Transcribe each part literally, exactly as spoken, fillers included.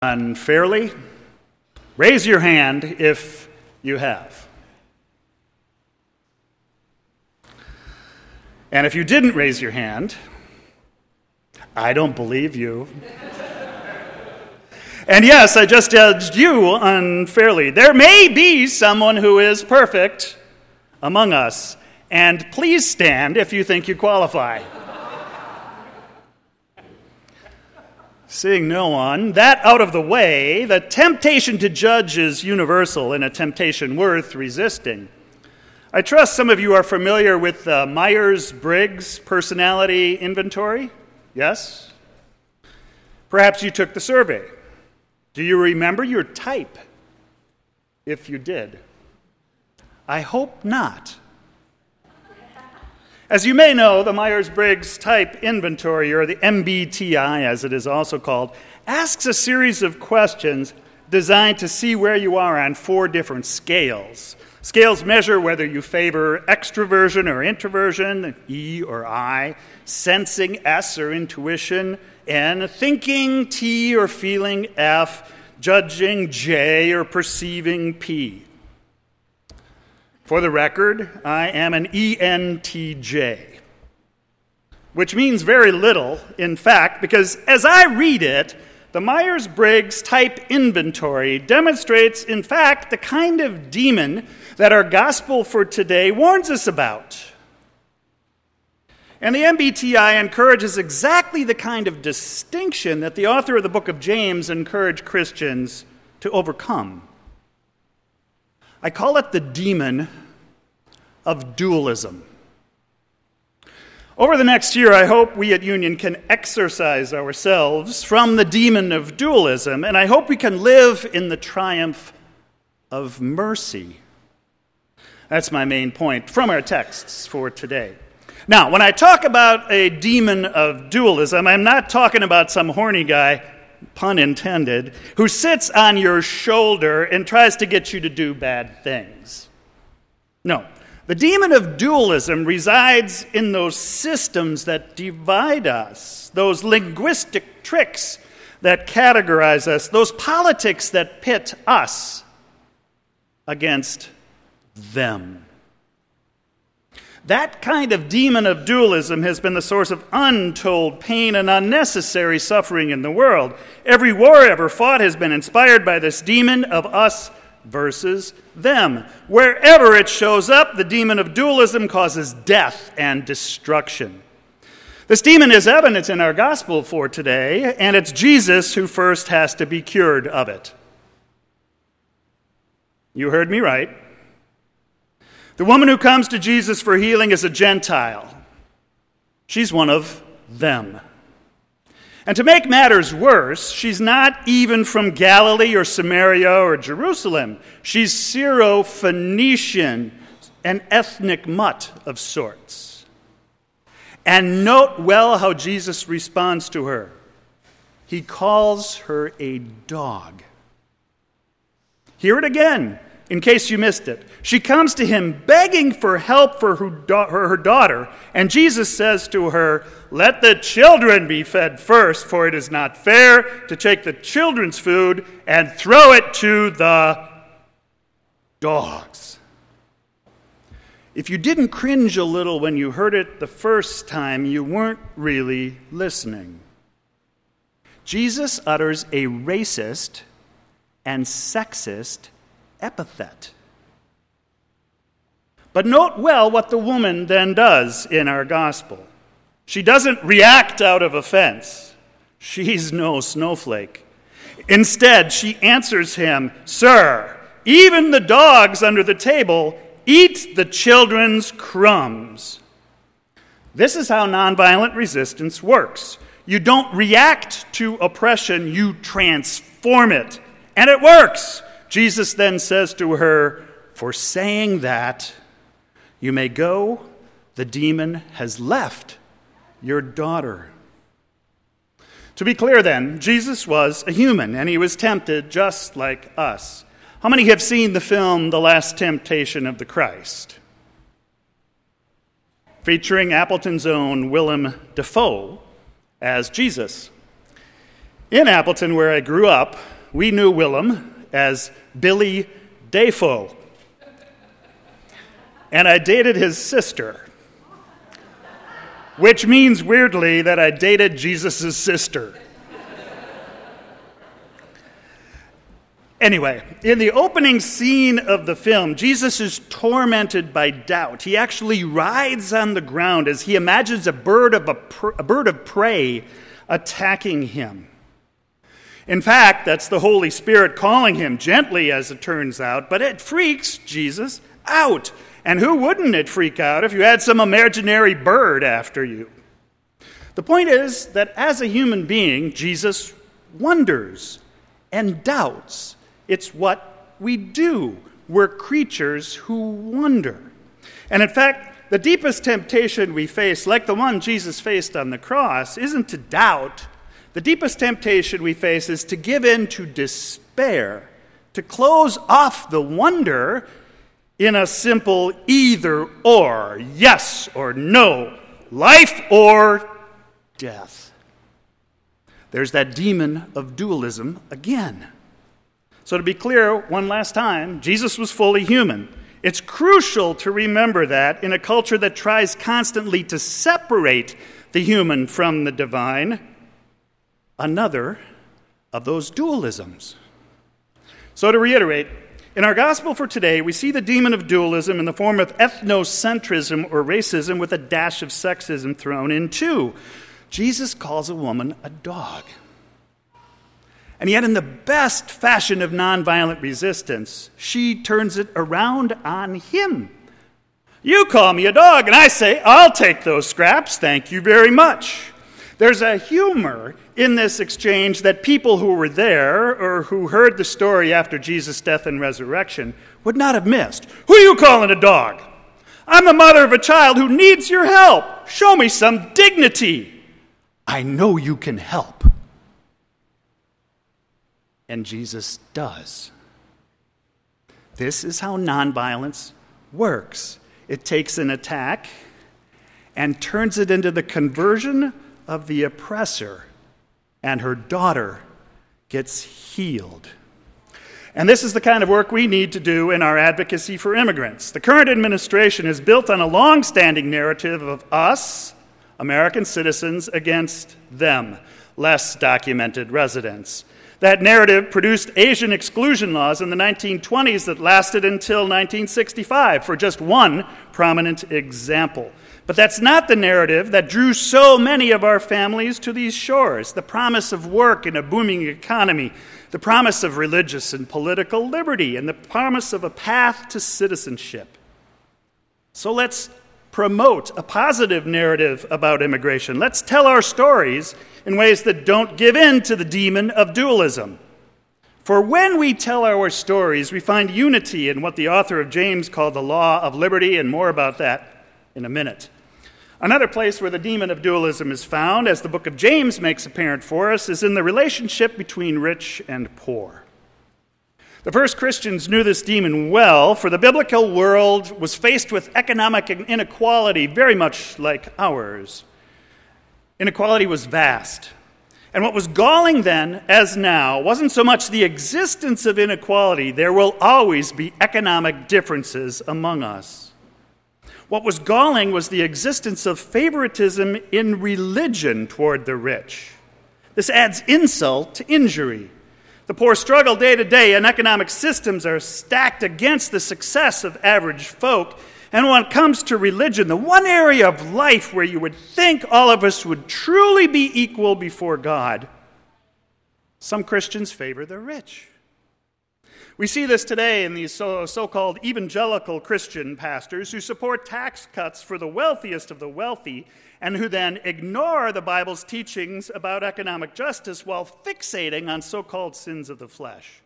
Unfairly? Raise your hand if you have. And if you didn't raise your hand, I don't believe you. And yes, I just judged you unfairly. There may be someone who is perfect among us, and please stand if you think you qualify. Seeing no one, that out of the way, the temptation to judge is universal and a temptation worth resisting. I trust some of you are familiar with the Myers-Briggs personality inventory. Yes? Perhaps you took the survey. Do you remember your type? If you did. I hope not. As you may know, the Myers-Briggs Type Inventory, or the M B T I as it is also called, asks a series of questions designed to see where you are on four different scales. Scales measure whether you favor extroversion or introversion, E or I, sensing, S or intuition, N, thinking, T or feeling, F, judging, J or perceiving, P. For the record, I am an E N T J, which means very little, in fact, because as I read it, the Myers-Briggs Type Inventory demonstrates, in fact, the kind of demon that our gospel for today warns us about. And the M B T I encourages exactly the kind of distinction that the author of the book of James encouraged Christians to overcome. I call it the demon of dualism. Over the next year, I hope we at Union can exorcise ourselves from the demon of dualism, and I hope we can live in the triumph of mercy. That's my main point from our texts for today. Now, when I talk about a demon of dualism, I'm not talking about some horny guy, pun intended, who sits on your shoulder and tries to get you to do bad things. No. The demon of dualism resides in those systems that divide us, those linguistic tricks that categorize us, those politics that pit us against them. That kind of demon of dualism has been the source of untold pain and unnecessary suffering in the world. Every war ever fought has been inspired by this demon of us versus them. Wherever it shows up, the demon of dualism causes death and destruction. This demon is evident in our gospel for today, and it's Jesus who first has to be cured of it. You heard me right. The woman who comes to Jesus for healing is a Gentile. She's one of them. And to make matters worse, she's not even from Galilee or Samaria or Jerusalem. She's Syro-Phoenician, an ethnic mutt of sorts. And note well how Jesus responds to her. He calls her a dog. Hear it again, in case you missed it. She comes to him begging for help for her, her daughter, and Jesus says to her, "Let the children be fed first, for it is not fair to take the children's food and throw it to the dogs." If you didn't cringe a little when you heard it the first time, you weren't really listening. Jesus utters a racist and sexist epithet. But note well what the woman then does in our gospel. She doesn't react out of offense. She's no snowflake. Instead, she answers him, "Sir, even the dogs under the table eat the children's crumbs." This is how nonviolent resistance works. You don't react to oppression, you transform it. And it works. Jesus then says to her, "For saying that, you may go, the demon has left your daughter." To be clear then, Jesus was a human, and he was tempted just like us. How many have seen the film The Last Temptation of the Christ? Featuring Appleton's own Willem Dafoe as Jesus. In Appleton, where I grew up, we knew Willem as Billy Defoe. And I dated his sister, which means, weirdly, that I dated Jesus' sister. Anyway, in the opening scene of the film, Jesus is tormented by doubt. He actually writhes on the ground as he imagines a bird of, a pr- a bird of prey attacking him. In fact, that's the Holy Spirit calling him, gently as it turns out, but it freaks Jesus out. And who wouldn't it freak out if you had some imaginary bird after you? The point is that as a human being, Jesus wonders and doubts. It's what we do. We're creatures who wonder. And in fact, the deepest temptation we face, like the one Jesus faced on the cross, isn't to doubt. The deepest temptation we face is to give in to despair, to close off the wonder in a simple either or, yes or no, life or death. There's that demon of dualism again. So to be clear, one last time, Jesus was fully human. It's crucial to remember that in a culture that tries constantly to separate the human from the divine, another of those dualisms. So to reiterate, in our gospel for today, we see the demon of dualism in the form of ethnocentrism or racism with a dash of sexism thrown in too. Jesus calls a woman a dog. And yet, in the best fashion of nonviolent resistance, she turns it around on him. You call me a dog, and I say, I'll take those scraps, thank you very much. There's a humor in this exchange that people who were there or who heard the story after Jesus' death and resurrection would not have missed. Who are you calling a dog? I'm the mother of a child who needs your help. Show me some dignity. I know you can help. And Jesus does. This is how nonviolence works. It takes an attack and turns it into the conversion of the oppressor, and her daughter gets healed. And this is the kind of work we need to do in our advocacy for immigrants. The current administration is built on a long-standing narrative of us, American citizens, against them, less documented residents. That narrative produced Asian exclusion laws in the nineteen twenties that lasted until nineteen sixty-five, for just one prominent example. But that's not the narrative that drew so many of our families to these shores. The promise of work in a booming economy, the promise of religious and political liberty, and the promise of a path to citizenship. So let's promote a positive narrative about immigration. Let's tell our stories in ways that don't give in to the demon of dualism. For when we tell our stories, we find unity in what the author of James called the law of liberty, and more about that in a minute. Another place where the demon of dualism is found, as the book of James makes apparent for us, is in the relationship between rich and poor. The first Christians knew this demon well, for the biblical world was faced with economic inequality very much like ours. Inequality was vast. And what was galling then, as now, wasn't so much the existence of inequality. There will always be economic differences among us. What was galling was the existence of favoritism in religion toward the rich. This adds insult to injury. The poor struggle day to day, and economic systems are stacked against the success of average folk. And when it comes to religion, the one area of life where you would think all of us would truly be equal before God, some Christians favor the rich. We see this today in these so- so-called evangelical Christian pastors who support tax cuts for the wealthiest of the wealthy and who then ignore the Bible's teachings about economic justice while fixating on so-called sins of the flesh.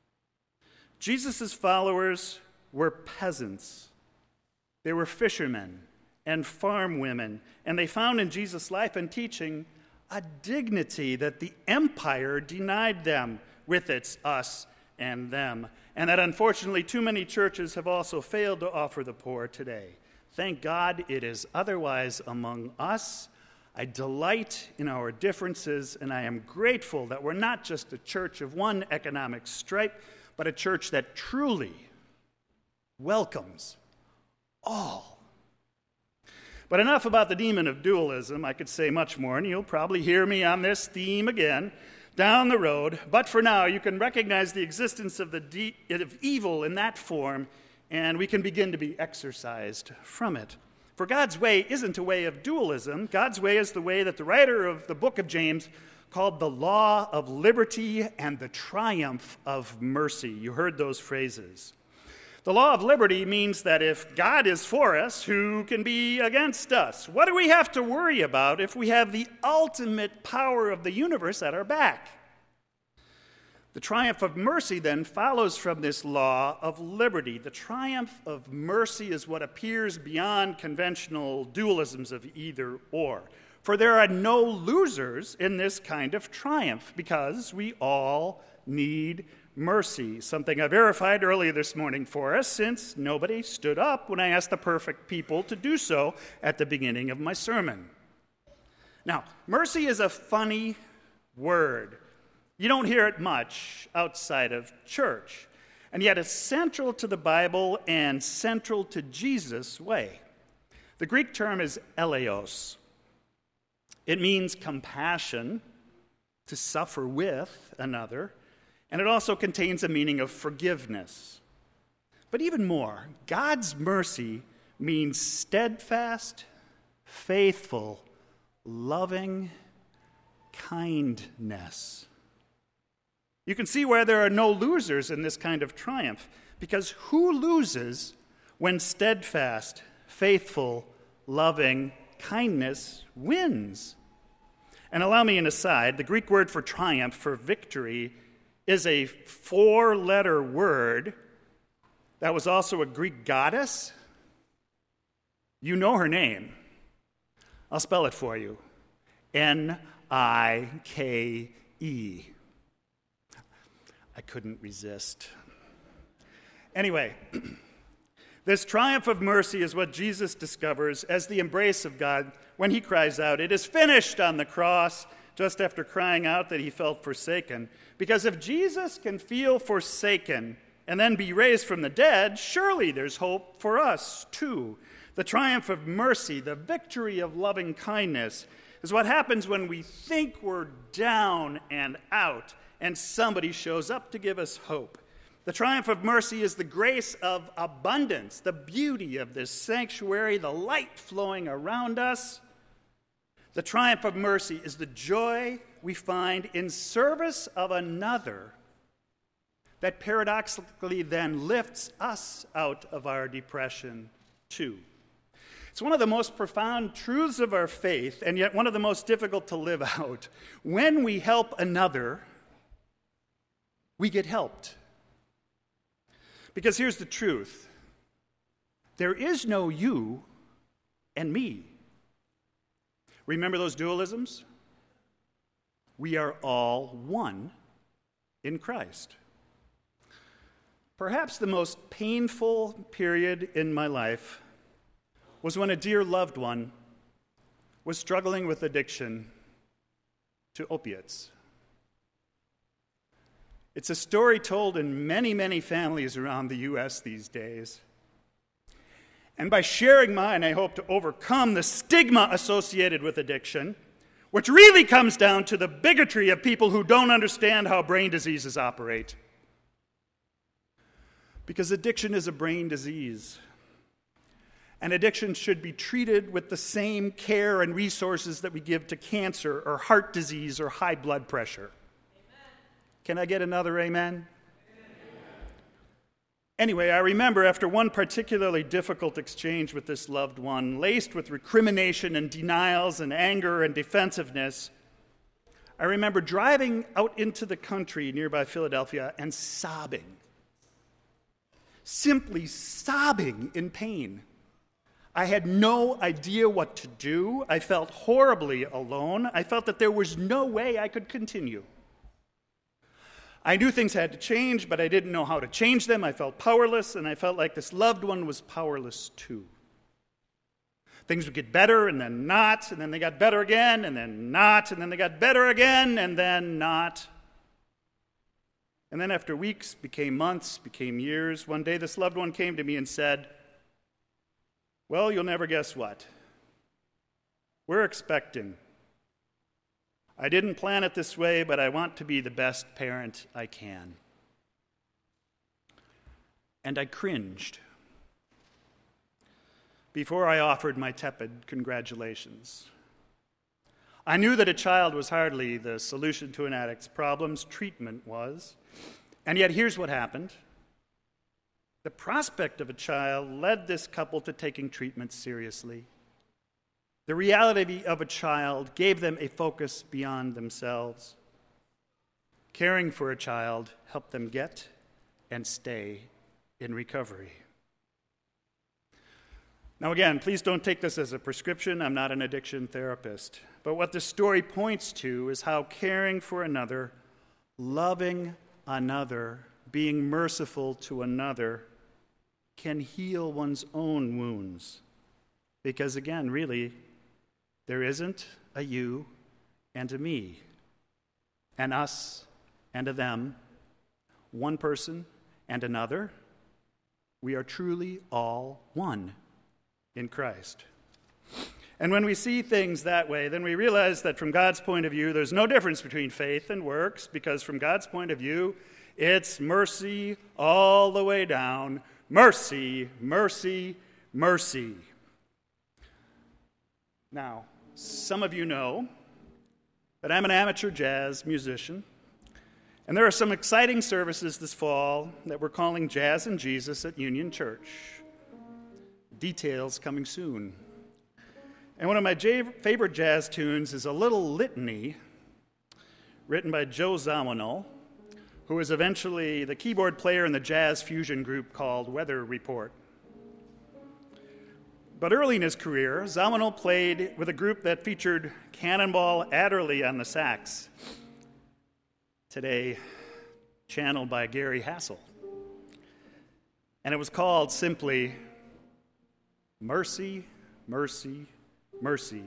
Jesus' followers were peasants. They were fishermen and farm women, and they found in Jesus' life and teaching a dignity that the empire denied them with its us and them, and that unfortunately too many churches have also failed to offer the poor today. Thank God it is otherwise among us. I delight in our differences, and I am grateful that we're not just a church of one economic stripe, but a church that truly welcomes all. But enough about the demon of dualism. I could say much more, and you'll probably hear me on this theme again down the road. But for now, you can recognize the existence of the de- of evil in that form, and we can begin to be exorcised from it. For God's way isn't a way of dualism. God's way is the way that the writer of the book of James called the law of liberty and the triumph of mercy. You heard those phrases. The law of liberty means that if God is for us, who can be against us? What do we have to worry about if we have the ultimate power of the universe at our back? The triumph of mercy then follows from this law of liberty. The triumph of mercy is what appears beyond conventional dualisms of either or. For there are no losers in this kind of triumph because we all need mercy, something I verified earlier this morning for us, since nobody stood up when I asked the perfect people to do so at the beginning of my sermon. Now, mercy is a funny word. You don't hear it much outside of church, and yet it's central to the Bible and central to Jesus' way. The Greek term is eleos. It means compassion, to suffer with another, and it also contains a meaning of forgiveness. But even more, God's mercy means steadfast, faithful, loving kindness. You can see where there are no losers in this kind of triumph, because who loses when steadfast, faithful, loving kindness wins? And allow me an aside, the Greek word for triumph, for victory, is a four-letter word that was also a Greek goddess. You know her name. I'll spell it for you. N I K E. I couldn't resist. Anyway, this triumph of mercy is what Jesus discovers as the embrace of God when he cries out, "It is finished," on the cross, just after crying out that he felt forsaken. Because if Jesus can feel forsaken and then be raised from the dead, surely there's hope for us too. The triumph of mercy, the victory of loving kindness, is what happens when we think we're down and out and somebody shows up to give us hope. The triumph of mercy is the grace of abundance, the beauty of this sanctuary, the light flowing around us. The triumph of mercy is the joy we find in service of another that paradoxically then lifts us out of our depression too. It's one of the most profound truths of our faith, and yet one of the most difficult to live out. When we help another, we get helped. Because here's the truth. There is no you and me. Remember those dualisms? We are all one in Christ. Perhaps the most painful period in my life was when a dear loved one was struggling with addiction to opiates. It's a story told in many, many families around the U S these days. And by sharing mine, I hope to overcome the stigma associated with addiction, which really comes down to the bigotry of people who don't understand how brain diseases operate. Because addiction is a brain disease. And addiction should be treated with the same care and resources that we give to cancer or heart disease or high blood pressure. Can I get another amen? Anyway, I remember after one particularly difficult exchange with this loved one, laced with recrimination and denials and anger and defensiveness, I remember driving out into the country nearby Philadelphia and sobbing. Simply sobbing in pain. I had no idea what to do. I felt horribly alone. I felt that there was no way I could continue. I knew things had to change, but I didn't know how to change them. I felt powerless, and I felt like this loved one was powerless too. Things would get better and then not, and then they got better again and then not, and then they got better again and then not. And then after weeks, became months, became years, one day this loved one came to me and said, "Well, you'll never guess what. We're expecting. I didn't plan it this way, but I want to be the best parent I can." And I cringed before I offered my tepid congratulations. I knew that a child was hardly the solution to an addict's problems, treatment was. And yet here's what happened. The prospect of a child led this couple to taking treatment seriously. The reality of a child gave them a focus beyond themselves. Caring for a child helped them get and stay in recovery. Now again, please don't take this as a prescription. I'm not an addiction therapist. But what the story points to is how caring for another, loving another, being merciful to another, can heal one's own wounds. Because again, really, there isn't a you and a me, an us and a them, one person and another. We are truly all one in Christ. And when we see things that way, then we realize that from God's point of view, there's no difference between faith and works, because from God's point of view, it's mercy all the way down. Mercy, mercy, mercy. Now, some of you know that I'm an amateur jazz musician, and there are some exciting services this fall that we're calling Jazz and Jesus at Union Church. Details coming soon. And one of my j- favorite jazz tunes is a little litany written by Joe Zawinul, who was eventually the keyboard player in the jazz fusion group called Weather Report. But early in his career, Zawinul played with a group that featured Cannonball Adderley on the sax, today channeled by Gary Hassel. And it was called simply Mercy, Mercy, Mercy.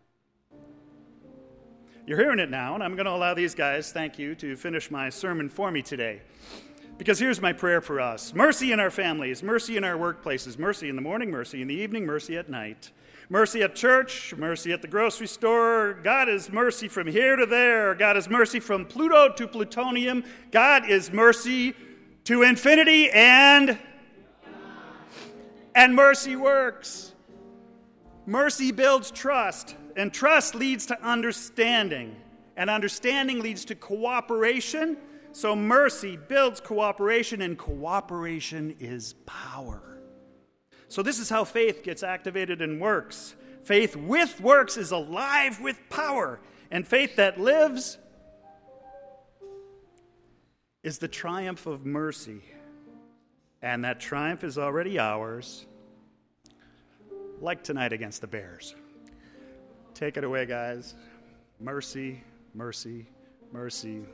You're hearing it now, and I'm going to allow these guys, thank you, to finish my sermon for me today. Because here's my prayer for us. Mercy in our families, mercy in our workplaces, mercy in the morning, mercy in the evening, mercy at night. Mercy at church, mercy at the grocery store. God is mercy from here to there. God is mercy from Pluto to plutonium. God is mercy to infinity, and, and mercy works. Mercy builds trust, and trust leads to understanding, and understanding leads to cooperation. So mercy builds cooperation, and cooperation is power. So this is how faith gets activated and works. Faith with works is alive with power, and faith that lives is the triumph of mercy, and that triumph is already ours, like tonight against the Bears. Take it away, guys. Mercy, mercy, mercy.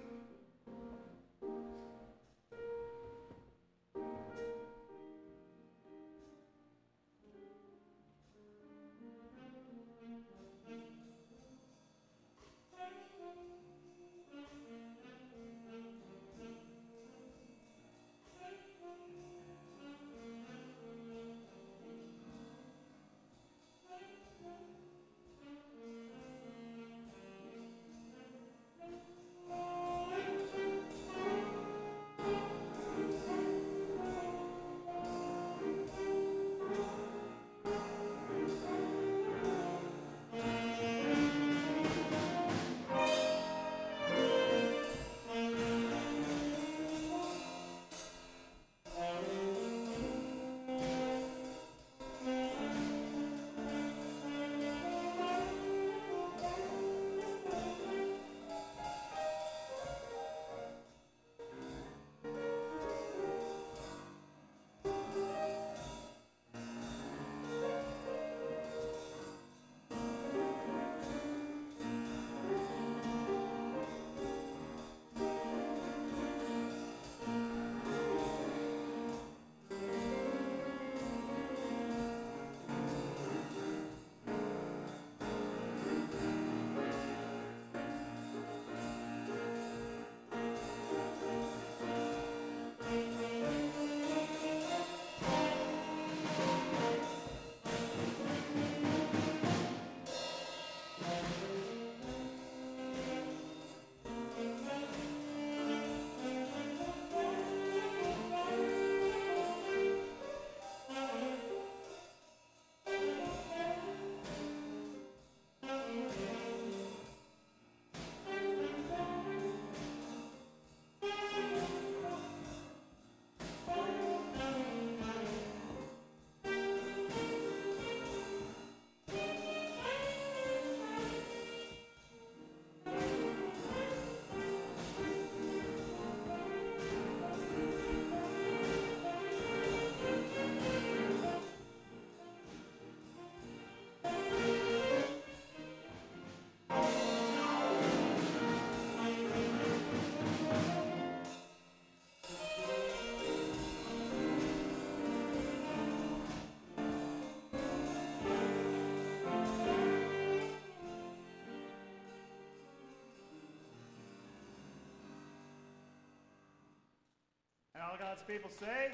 God's people say?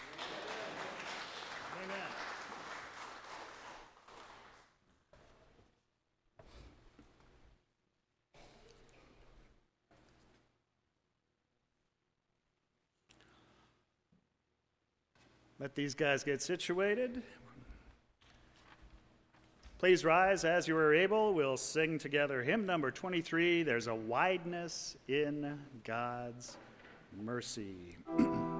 Amen. Amen. Let these guys get situated. Please rise as you are able. We'll sing together hymn number twenty-three, There's a Wideness in God's Mercy.